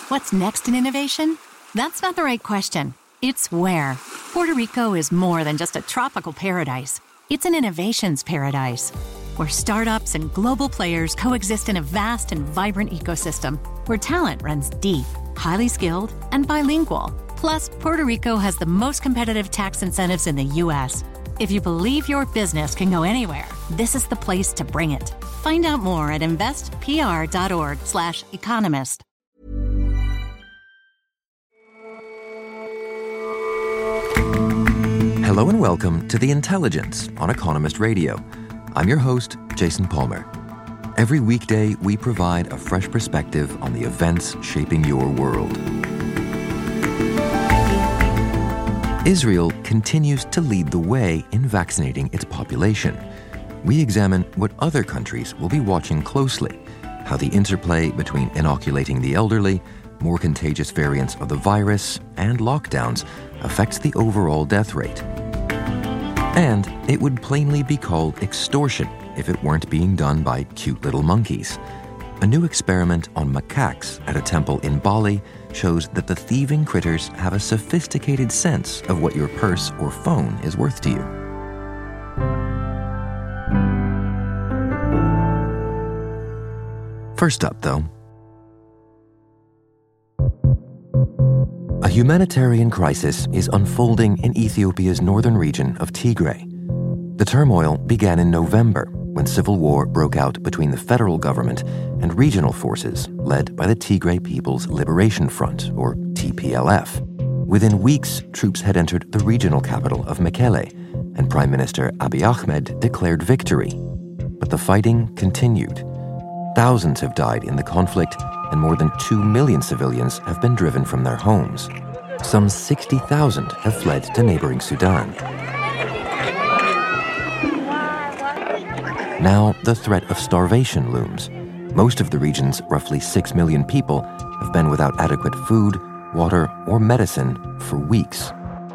What's next in innovation? That's not the right question. It's where. Puerto Rico is more than just a tropical paradise. It's an innovations paradise, where startups and global players coexist in a vast and vibrant ecosystem, where talent runs deep, highly skilled, and bilingual. Plus, Puerto Rico has the most competitive tax incentives in the U.S. If you believe your business can go anywhere, this is the place to bring it. Find out more at investpr.org/economist. Hello and welcome to The Intelligence on Economist Radio. I'm your host, Jason Palmer. Every weekday, we provide a fresh perspective on the events shaping your world. Israel continues to lead the way in vaccinating its population. We examine what other countries will be watching closely, how the interplay between inoculating the elderly, more contagious variants of the virus, and lockdowns affects the overall death rate. And it would plainly be called extortion if it weren't being done by cute little monkeys. A new experiment on macaques at a temple in Bali shows that the thieving critters have a sophisticated sense of what your purse or phone is worth to you. First up, though, a humanitarian crisis is unfolding in Ethiopia's northern region of Tigray. The turmoil began in November when civil war broke out between the federal government and regional forces led by the Tigray People's Liberation Front, or TPLF. Within weeks, troops had entered the regional capital of Mekelle, and Prime Minister Abiy Ahmed declared victory. But the fighting continued. Thousands have died in the conflict, and more than 2 million civilians have been driven from their homes. Some 60,000 have fled to neighboring Sudan. Now, the threat of starvation looms. Most of the region's roughly 6 million people have been without adequate food, water, or medicine for weeks.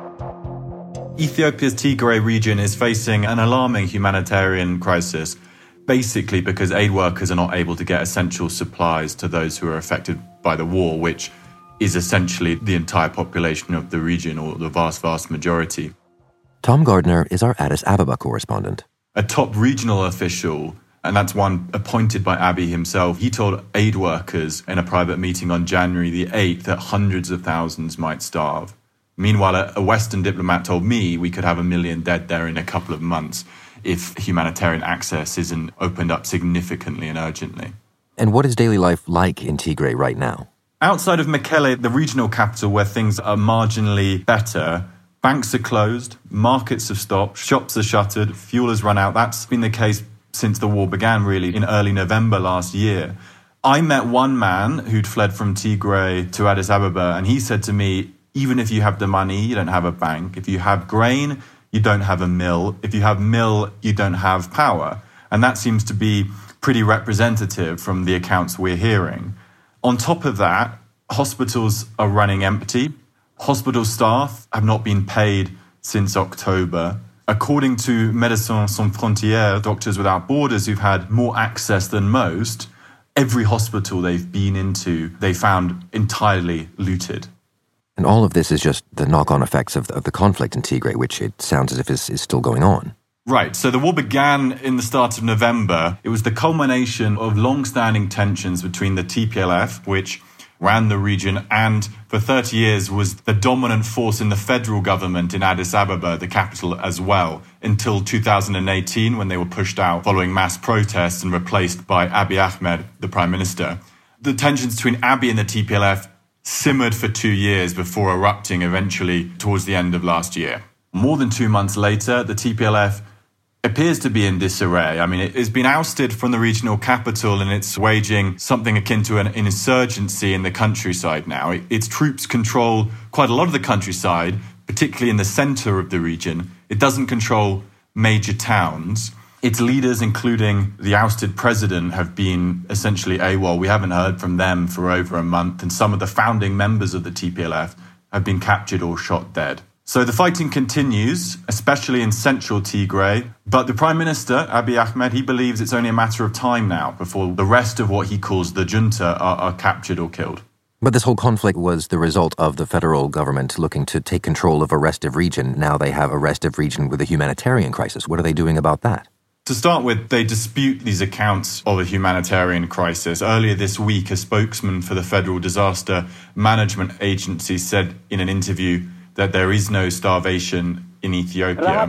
Ethiopia's Tigray region is facing an alarming humanitarian crisis, basically because aid workers are not able to get essential supplies to those who are affected by the war, which is essentially the entire population of the region, or the vast majority. Tom Gardner is our Addis Ababa correspondent. A top regional official, and that's one appointed by Abiy himself, he told aid workers in a private meeting on January the 8th that hundreds of thousands might starve. Meanwhile, a Western diplomat told me we could have 1 million dead there in a couple of months if humanitarian access isn't opened up significantly and urgently. And what is daily life like in Tigray right now? Outside of Mekelle, the regional capital where things are marginally better, banks are closed, markets have stopped, shops are shuttered, fuel has run out. That's been the case since the war began, really, in early November last year. I met one man who'd fled from Tigray to Addis Ababa, and he said to me, even if you have the money, you don't have a bank. If you have grain, you don't have a mill. If you have mill, you don't have power. And that seems to be pretty representative from the accounts we're hearing. On top of that, hospitals are running empty. Hospital staff have not been paid since October. According to Médecins Sans Frontières, Doctors Without Borders, who've had more access than most, every hospital they've been into, they found entirely looted. And all of this is just the knock-on effects of the conflict in Tigray, which it sounds as if is still going on. Right. So the war began in the start of November. It was the culmination of long-standing tensions between the TPLF, which ran the region, and for 30 years was the dominant force in the federal government in Addis Ababa, the capital as well, until 2018 when they were pushed out following mass protests and replaced by Abiy Ahmed, the prime minister. The tensions between Abiy and the TPLF simmered for 2 years before erupting eventually towards the end of last year. More than 2 months later, the TPLF appears to be in disarray. I mean, it has been ousted from the regional capital and it's waging something akin to an insurgency in the countryside now. Its troops control quite a lot of the countryside, particularly in the center of the region. It doesn't control major towns. Its leaders, including the ousted president, have been essentially AWOL. We haven't heard from them for over a month, and some of the founding members of the TPLF have been captured or shot dead. So the fighting continues, especially in central Tigray. But the Prime Minister, Abiy Ahmed, he believes it's only a matter of time now before the rest of what he calls the junta are captured or killed. But this whole conflict was the result of the federal government looking to take control of a restive region. Now they have a restive region with a humanitarian crisis. What are they doing about that? To start with, they dispute these accounts of a humanitarian crisis. Earlier this week, a spokesman for the Federal Disaster Management Agency said in an interview that there is no starvation in Ethiopia.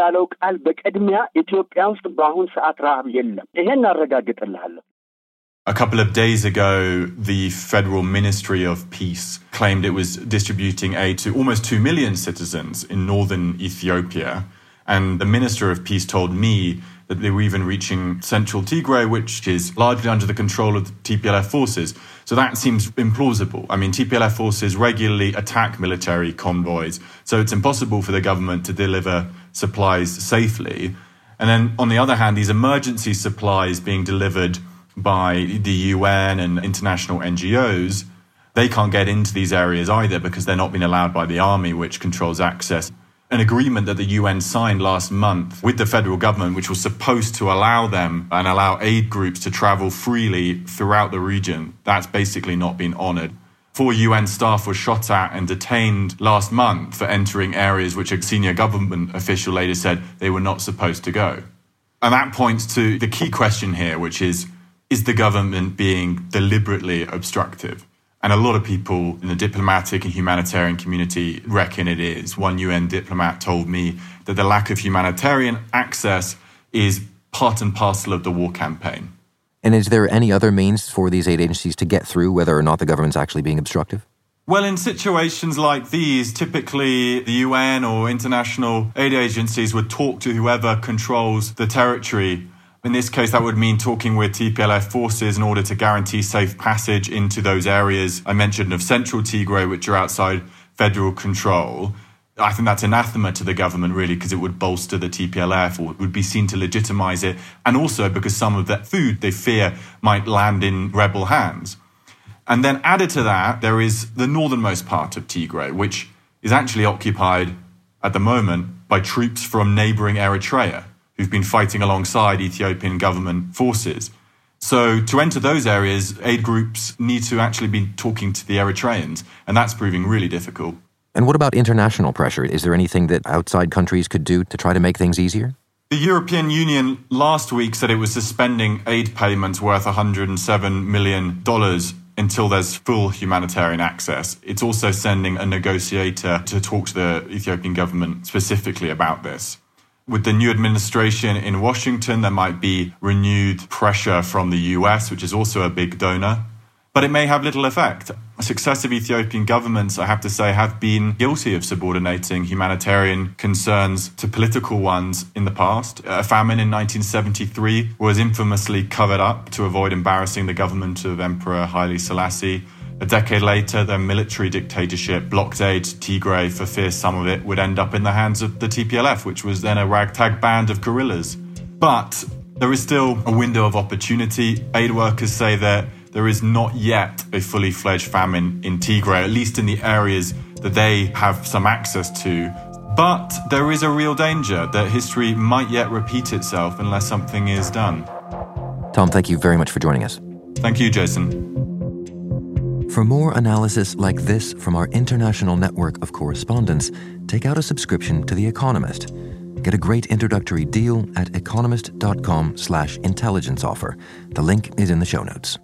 A couple of days ago, the Federal Ministry of Peace claimed it was distributing aid to almost 2 million citizens in northern Ethiopia. And the Minister of Peace told me that they were even reaching central Tigray, which is largely under the control of the TPLF forces. So that seems implausible. I mean, TPLF forces regularly attack military convoys, so it's impossible for the government to deliver supplies safely. And then, on the other hand, these emergency supplies being delivered by the UN and international NGOs, they can't get into these areas either because they're not being allowed by the army, which controls access. An agreement that the UN signed last month with the federal government, which was supposed to allow them and allow aid groups to travel freely throughout the region, that's basically not been honoured. 4 UN staff were shot at and detained last month for entering areas which a senior government official later said they were not supposed to go. And that points to the key question here, which is the government being deliberately obstructive? And a lot of people in the diplomatic and humanitarian community reckon it is. One UN diplomat told me that the lack of humanitarian access is part and parcel of the war campaign. And is there any other means for these aid agencies to get through whether or not the government's actually being obstructive? Well, in situations like these, typically the UN or international aid agencies would talk to whoever controls the territory. In this case, that would mean talking with TPLF forces in order to guarantee safe passage into those areas I mentioned of central Tigray, which are outside federal control. I think that's anathema to the government, really, because it would bolster the TPLF or it would be seen to legitimize it. And also because some of that food they fear might land in rebel hands. And then added to that, there is the northernmost part of Tigray, which is actually occupied at the moment by troops from neighboring Eritrea, who've been fighting alongside Ethiopian government forces. So to enter those areas, aid groups need to actually be talking to the Eritreans, and that's proving really difficult. And what about international pressure? Is there anything that outside countries could do to try to make things easier? The European Union last week said it was suspending aid payments worth $107 million until there's full humanitarian access. It's also sending a negotiator to talk to the Ethiopian government specifically about this. With the new administration in Washington, there might be renewed pressure from the US, which is also a big donor. But it may have little effect. Successive Ethiopian governments, I have to say, have been guilty of subordinating humanitarian concerns to political ones in the past. A famine in 1973 was infamously covered up to avoid embarrassing the government of Emperor Haile Selassie. A decade later, the military dictatorship blocked aid to Tigray for fear some of it would end up in the hands of the TPLF, which was then a ragtag band of guerrillas. But there is still a window of opportunity. Aid workers say that there is not yet a fully fledged famine in Tigray, at least in the areas that they have some access to. But there is a real danger that history might yet repeat itself unless something is done. Tom, thank you very much for joining us. Thank you, Jason. For more analysis like this from our international network of correspondents, take out a subscription to The Economist. Get a great introductory deal at economist.com/intelligence offer. The link is in the show notes.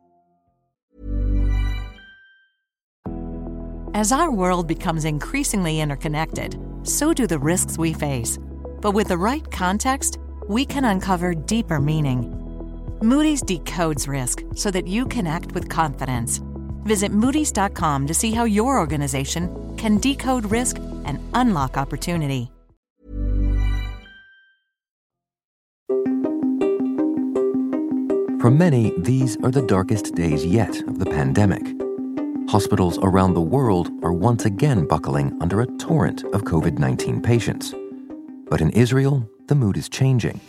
As our world becomes increasingly interconnected, so do the risks we face. But with the right context, we can uncover deeper meaning. Moody's decodes risk so that you can act with confidence. Visit Moody's.com to see how your organization can decode risk and unlock opportunity. For many, these are the darkest days yet of the pandemic. Hospitals around the world are once again buckling under a torrent of COVID-19 patients. But in Israel, the mood is changing.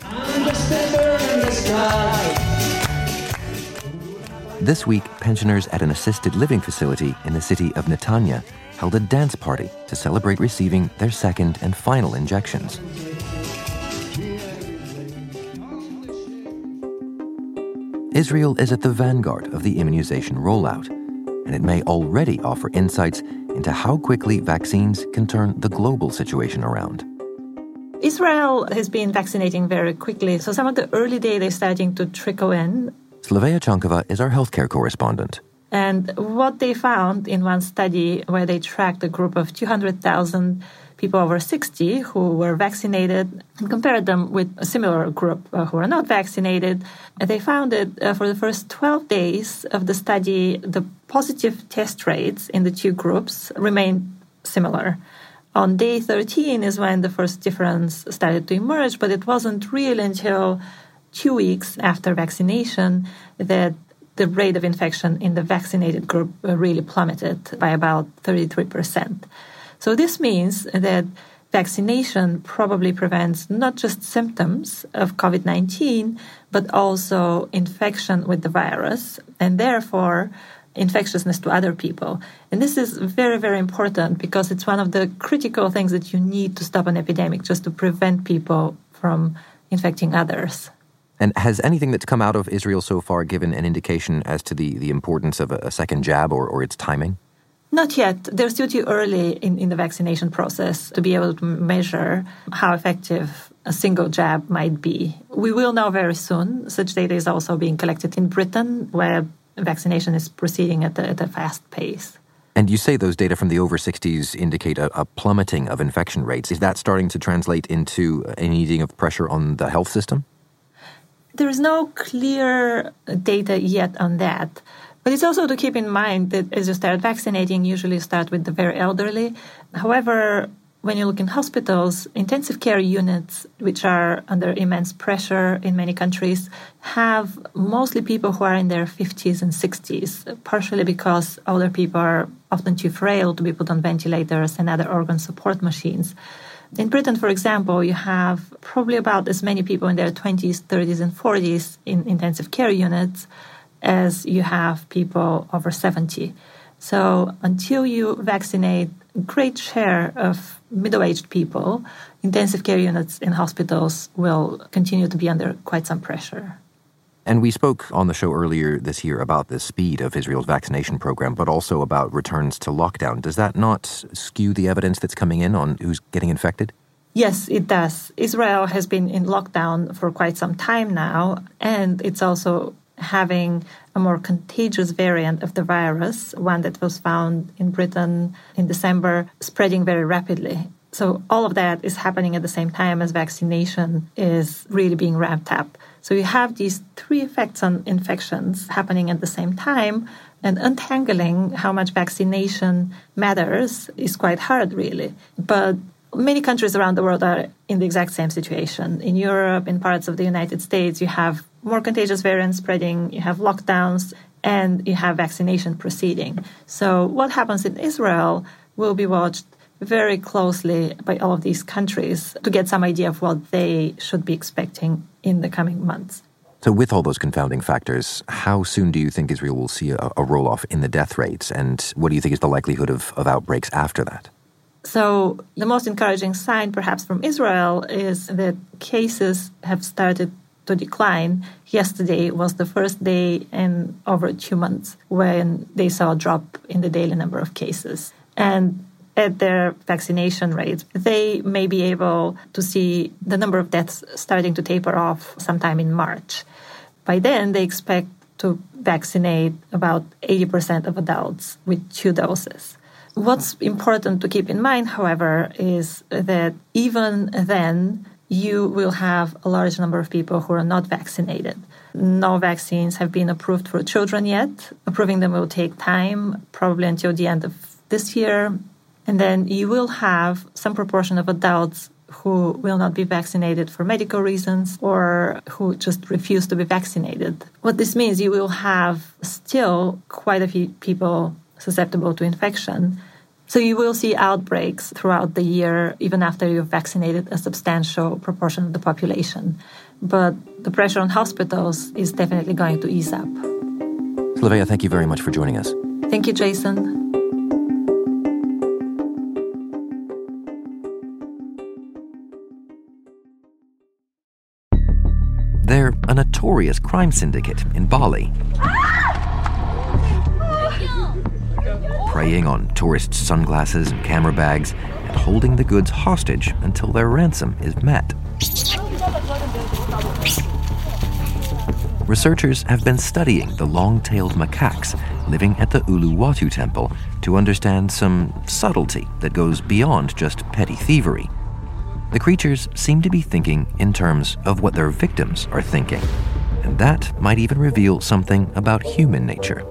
This week, pensioners at an assisted living facility in the city of Netanya held a dance party to celebrate receiving their second and final injections. Israel is at the vanguard of the immunization rollout. and it may already offer insights into how quickly vaccines can turn the global situation around. Israel has been vaccinating very quickly, so some of the early data is starting to trickle in. Slavea Chankova is our healthcare correspondent. And what they found in one study where they tracked a group of 200,000 people over 60 who were vaccinated and compared them with a similar group who were not vaccinated, they found that for the first 12 days of the study, the positive test rates in the two groups remained similar. On day 13 is when the first difference started to emerge, but it wasn't really until 2 weeks after vaccination that the rate of infection in the vaccinated group really plummeted by about 33%. So this means that vaccination probably prevents not just symptoms of COVID-19, but also infection with the virus, and therefore infectiousness to other people. And this is very, very important because it's one of the critical things that you need to stop an epidemic, just to prevent people from infecting others. And has anything that's come out of Israel so far given an indication as to the importance of a second jab or its timing? Not yet. They're still too early in the vaccination process to be able to measure how effective a single jab might be. We will know very soon. Such data is also being collected in Britain, where vaccination is proceeding at a fast pace. And you say those data from the over 60s indicate a plummeting of infection rates. Is that starting to translate into an easing of pressure on the health system? There is no clear data yet on that. But it's also to keep in mind that as you start vaccinating, usually you start with the very elderly. However, when you look in hospitals, intensive care units, which are under immense pressure in many countries, have mostly people who are in their 50s and 60s, partially because older people are often too frail to be put on ventilators and other organ support machines. In Britain, for example, you have probably about as many people in their 20s, 30s, and 40s in intensive care units as you have people over 70. So until you vaccinate a great share of middle-aged people, intensive care units in hospitals will continue to be under quite some pressure. And we spoke on the show earlier this year about the speed of Israel's vaccination program, but also about returns to lockdown. Does that not skew the evidence that's coming in on who's getting infected? Yes, it does. Israel has been in lockdown for quite some time now, and it's also having a more contagious variant of the virus, one that was found in Britain in December, spreading very rapidly. So all of that is happening at the same time as vaccination is really being ramped up. So you have these three effects on infections happening at the same time, and untangling how much vaccination matters is quite hard, really. But many countries around the world are in the exact same situation. In Europe, in parts of the United States, you have more contagious variants spreading, you have lockdowns, and you have vaccination proceeding. So what happens in Israel will be watched very closely by all of these countries to get some idea of what they should be expecting in the coming months. So with all those confounding factors, how soon do you think Israel will see a roll-off in the death rates? And what do you think is the likelihood of outbreaks after that? So the most encouraging sign, perhaps, from Israel is that cases have started to decline. Yesterday was the first day in over 2 months when they saw a drop in the daily number of cases. And at their vaccination rates, they may be able to see the number of deaths starting to taper off sometime in March. By then, they expect to vaccinate about 80% of adults with 2 doses. What's important to keep in mind, however, is that even then, you will have a large number of people who are not vaccinated. No vaccines have been approved for children yet. Approving them will take time, probably until the end of this year. And then you will have some proportion of adults who will not be vaccinated for medical reasons or who just refuse to be vaccinated. What this means, you will have still quite a few people susceptible to infection. So you will see outbreaks throughout the year, even after you've vaccinated a substantial proportion of the population. But the pressure on hospitals is definitely going to ease up. Slavea, thank you very much for joining us. Thank you, Jason. They're a notorious crime syndicate in Bali. preying on tourists' sunglasses and camera bags and holding the goods hostage until their ransom is met. Researchers have been studying the long-tailed macaques living at the Uluwatu temple to understand some subtlety that goes beyond just petty thievery. The creatures seem to be thinking in terms of what their victims are thinking, and that might even reveal something about human nature.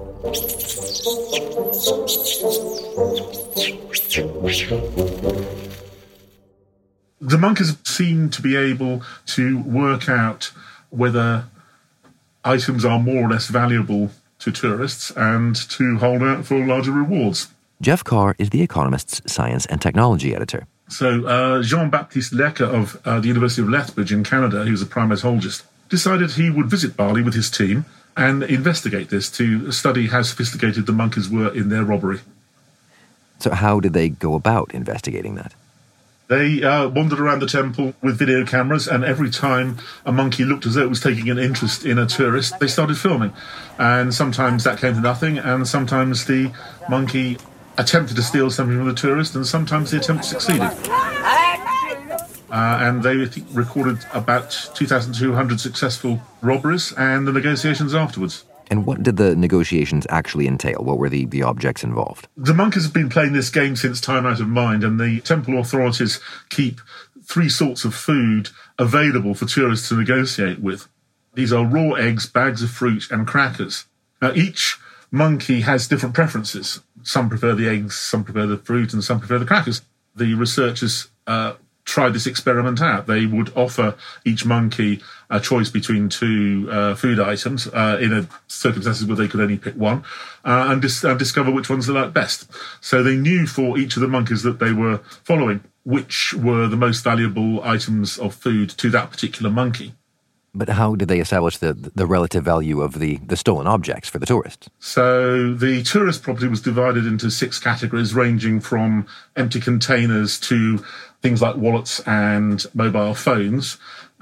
The monkeys seem to be able to work out whether items are more or less valuable to tourists and to hold out for larger rewards. Jeff Carr is The Economist's science and technology editor. So Jean-Baptiste Lecker of the University of Lethbridge in Canada, who's a primatologist, decided he would visit Bali with his team and investigate this to study how sophisticated the monkeys were in their robbery. So how did they go about investigating that? They wandered around the temple with video cameras, and every time a monkey looked as though it was taking an interest in a tourist, they started filming. And sometimes that came to nothing, and sometimes the monkey attempted to steal something from the tourist, and sometimes the attempt succeeded. And they recorded about 2,200 successful robberies and the negotiations afterwards. And what did the negotiations actually entail? What were the objects involved? The monkeys have been playing this game since time out of mind, and the temple authorities keep 3 sorts of food available for tourists to negotiate with. These are raw eggs, bags of fruit, and crackers. Now, each monkey has different preferences. Some prefer the eggs, some prefer the fruit, and some prefer the crackers. The researchers tried this experiment out. They would offer each monkey a choice between 2 food items in circumstances where they could only pick one and discover which ones they liked best. So they knew for each of the monkeys that they were following which were the most valuable items of food to that particular monkey. But how did they establish the relative value of the stolen objects for the tourists? So the tourist property was divided into 6 categories, ranging from empty containers to things like wallets and mobile phones,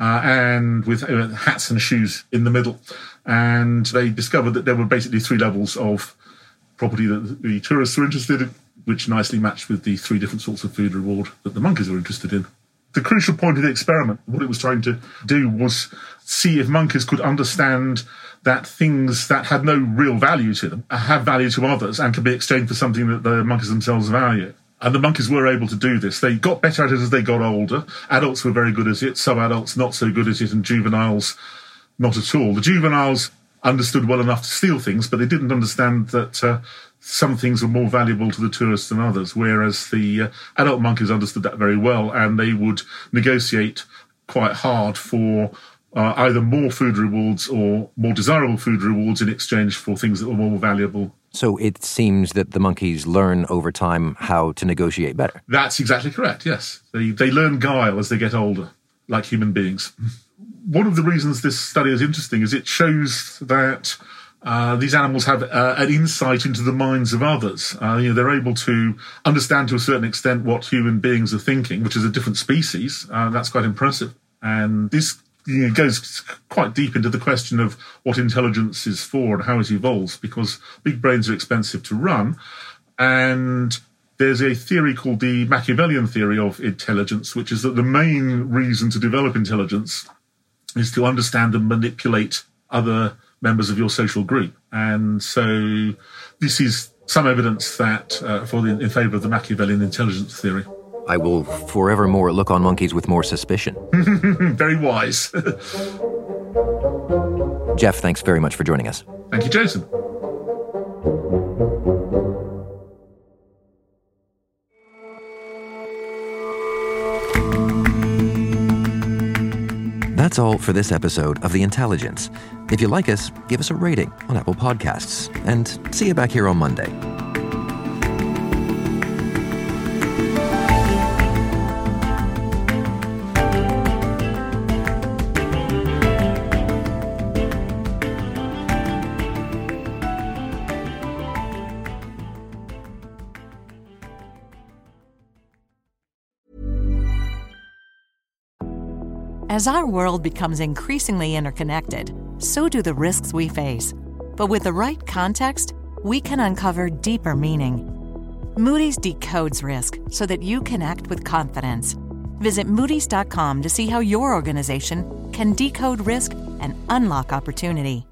and with hats and shoes in the middle. And they discovered that there were basically 3 levels of property that the tourists were interested in, which nicely matched with the 3 different sorts of food reward that the monkeys were interested in. The crucial point of the experiment, what it was trying to do, was see if monkeys could understand that things that had no real value to them have value to others and can be exchanged for something that the monkeys themselves value. And the monkeys were able to do this. They got better at it as they got older. Adults were very good at it, some adults not so good at it, and juveniles not at all. The juveniles understood well enough to steal things, but they didn't understand that some things were more valuable to the tourists than others, whereas the adult monkeys understood that very well, and they would negotiate quite hard for either more food rewards or more desirable food rewards in exchange for things that were more valuable. So it seems that the monkeys learn over time how to negotiate better. That's exactly correct, yes. They learn guile as they get older, like human beings. One of the reasons this study is interesting is it shows that these animals have an insight into the minds of others. They're able to understand to a certain extent what human beings are thinking, which is a different species. That's quite impressive. And this goes quite deep into the question of what intelligence is for and how it evolves, because big brains are expensive to run. And there's a theory called the Machiavellian theory of intelligence, which is that the main reason to develop intelligence is to understand and manipulate other members of your social group. And so this is some evidence that in favour of the Machiavellian intelligence theory. I will forevermore look on monkeys with more suspicion. Very wise. Jeff, thanks very much for joining us. Thank you, Jason. That's all for this episode of The Intelligence. If you like us, give us a rating on Apple Podcasts. And see you back here on Monday. As our world becomes increasingly interconnected, so do the risks we face. But with the right context, we can uncover deeper meaning. Moody's decodes risk so that you can act with confidence. Visit Moody's.com to see how your organization can decode risk and unlock opportunity.